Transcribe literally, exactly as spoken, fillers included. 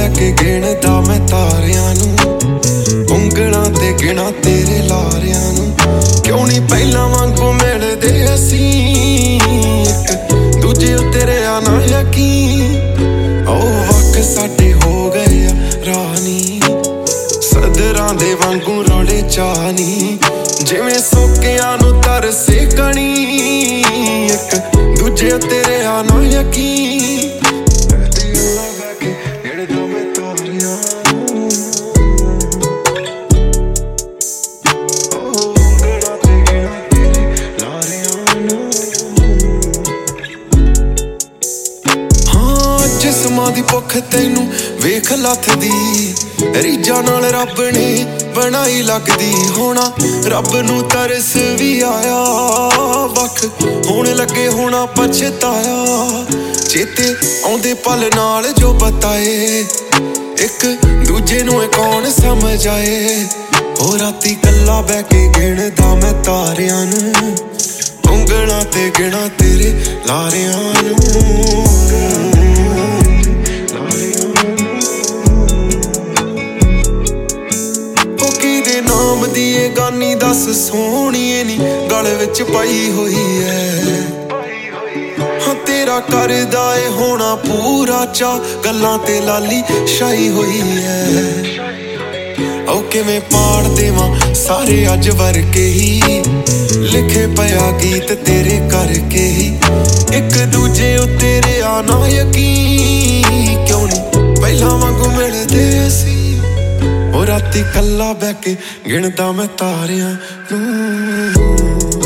ਬਹਿ ਕੇ ਗਿਣਦਾ ਮੈਂ ਤਾਰਿਆਂ ਨੂੰ, ਉਂਗਲਾਂ ਤੇ ਗਿਣਾ ਤੇਰੇ ਲਾਰਿਆਂ ਨੂੰ। ਕਿਉਂ ਨਹੀਂ ਪਹਿਲਾਂ ਵਾਂਗੂ ਮਿਲਦੇ ਅਸੀਂ, ਇੱਕ ਦੂਜੇ ਉੱਤੇ ਰਿਹਾ ਨਾ ਯਕੀਨ। ਉਹ ਵਕ ਸਾਡੇ ਹੋ ਗਏ ਆ ਰਾਣੀ, ਸਦਰਾਂ ਦੇ ਵਾਂਗੂ ਰੋਲੇ ਚਾਨੀ, ਜਿਵੇਂ ਸੋਕਿਆਂ ਨੂੰ ਤਰਸੇ ਕਣੀ, ਇੱਕ ਦੂਜੇ ਉੱਤੇ ਰਿਹਾ ਨਾ ਯਕੀਨ। ਜਿਸਮਾਂ ਦੀ ਭੁੱਖ ਤੈਨੂੰ ਵੇਖ ਲੱਥਦੀ, ਰੀਝਾਂ ਨਾਲ ਰੱਬ ਨੇ ਬਣਾਈ ਲੱਗਦੀ। ਹੋਣਾ ਰੱਬ ਨੂੰ ਤਰਸ ਵੀ ਆਇਆ, ਵੱਖ ਹੋਣ ਲੱਗੇ ਹੋਣਾ ਪਛਤਾਇਆ। ਚੇਤੇ ਆਉਂਦੇ ਪਲ ਨਾਲ ਜੋ ਬਤਾਏ, ਇੱਕ ਦੂਜੇ ਨੂੰ ਇਹ ਕੌਣ ਸਮਝ ਆਏ। ਉਹ ਰਾਤੀ ਕੱਲਾ ਬਹਿ ਕੇ ਗਿਣਦਾ ਮੈਂ ਤਾਰਿਆਂ ਨੂੰ, ਉਂਗਲਾਂ ਤੇ ਗਿਣਾ ਤੇਰੇ ਲਾਰਿਆਂ ਨੂੰ। ਨਾਮ ਦੀ ਇਹ ਗਾਨੀ ਦੱਸ ਸੋਹਣੀਏ ਨੀ ਗਲ ਵਿੱਚ ਪਾਈ ਹੋਈ ਐ। ਹਾਂ ਤੇਰਾ ਕਰਦਾ ਏ ਹੋਣਾ ਪੂਰਾ ਚਾ, ਗੱਲਾਂ ਤੇ ਲਾਲੀ ਛਾਈ ਹੋਈ ਐ। ਉਹ ਕਿਵੇਂ ਪਾੜ ਦੇਵਾਂ ਸਾਰੇ ਅੱਜ ਵਰਕੇ ਹੀ, ਲਿਖੇ ਪਿਆ ਗੀਤ ਤੇਰੇ ਕਰਕੇ ਹੀ। ਇੱਕ ਦੂਜੇ ਉੱਤੇ ਰਿਹਾ ਨਾ ਯਕੀਨ, ਕਿਉਂ ਨਹੀਂ ਪਹਿਲਾਂ ਵਾਂਗੂ ਮਿਲਦੇ ਸੀ। ਉਹ ਰਾਤੀ ਕੱਲਾ ਬਹਿ ਕੇ ਗਿਣਦਾ ਮੈਂ ਤਾਰਿਆਂ ਨੂੰ।